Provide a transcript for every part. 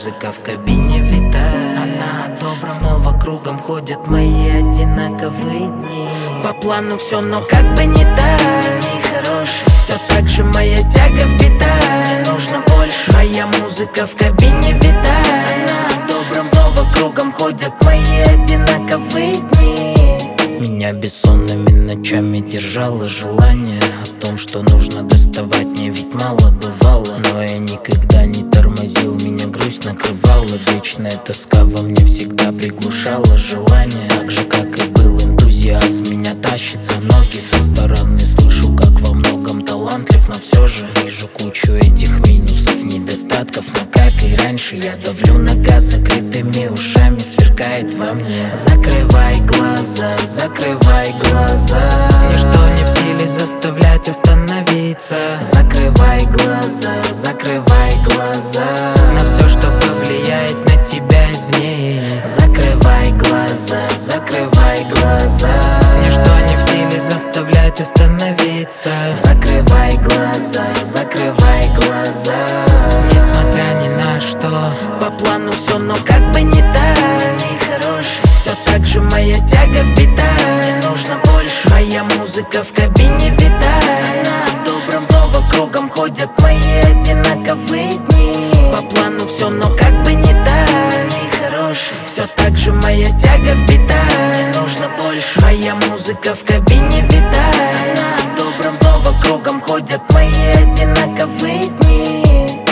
музыка в кабине витает. Она о добром, снова кругом ходят мои одинаковые дни. По плану все, но как бы не так, нехороший. Все так же моя тяга впитает. Мне нужно больше. Моя музыка в кабине витает. Она о добром, снова кругом ходят мои одинаковые дни. Меня бессонными ночами держало желание о том, что нужно доставать, мне ведь мало бывало. Но я никогда не тормозил, меня грусть накрывала. Вечная тоска во мне всегда приглушала желание. Так же, как и был энтузиазм, меня тащит за ноги. Со стороны слышу, как во многом талантлив, но все же вижу кучу этих минусов, недостатков. Но как и раньше, я давлю на газ закрытыми ушами, сверкает во мне. Закрывай глаза, закрывай глаза. Ничто не в силе заставлять остановиться. Закрывай глаза, закрывай глаза на все, что повлияет на тебя извне. Закрывай глаза, закрывай глаза. Ничто не в силе заставлять остановиться. Закрывай глаза, закрывай глаза. Несмотря ни на что, по плану все, но как бы не так, нехороший. Все так же моя тяга впитает. Мне нужно больше. Моя музыка в кабине витает. Она о добром, снова кругом ходят мои одинаковые дни. По плану все, но как бы не так, нехороший. Все так же моя тяга впитает. Мне нужно больше. Моя музыка в кабине витает. Она о добром, снова кругом ходят мои одинаковые дни.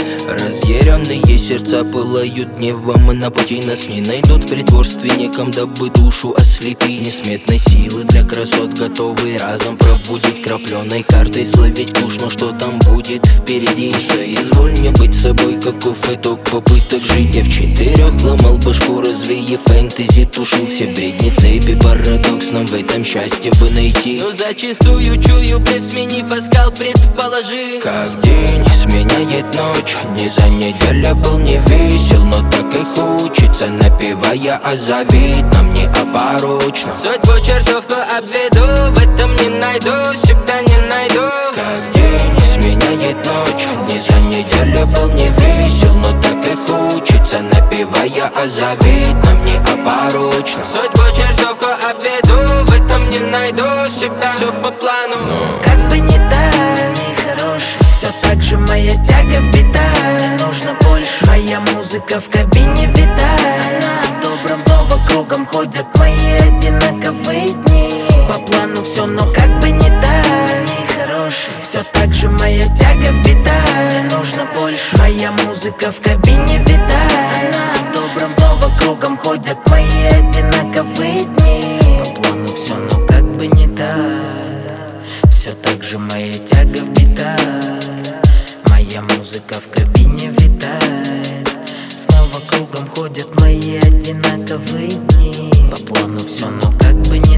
Разъяренные сердца пылают гневом, и на пути нас не найдут в притворстве неком, дабы душу ослепить. Несметной силы для красот готовы разом пробудить, крапленой картой словить куш, но что там будет впереди? Соизволь мне быть собой, каков итог попыток жить. Я в 4 ломал башку, развеяв фэнтези, тушил все бредни, цепи, парадокс. Нам в этом счастье бы найти. Но зачастую чую бред, сменив оскал, предположи. Как день сменяет ночь, не за неделю был не весел, но так и хочется, напевая о завидном, неопорочном. Судьбу чертовку обведу, в этом не найду, себя не найду. Как день сменяет ночь, не за неделю был не весел, но так и хочется, напевая о завидном, неопорочном. Судьбу чертовку обведу, в этом не найду себя, все по плану. Как бы не так, нехороший. Все так же моя тяга впитает. Мне нужно больше. Моя музыка в кабине витает. Она о добром, снова кругом ходят мои одинаковые дни. По плану все, но как бы не так, нехороший. Все так же моя тяга впитает. Мне нужно больше. Моя музыка в кабине витает. Она о добром, снова кругом ходят мои одинаковые дни. По плану все, но как бы не так. Все так же моя тяга впитает. Моя музыка в кабине витает. Снова кругом ходят мои одинаковые дни. По плану все, но как бы не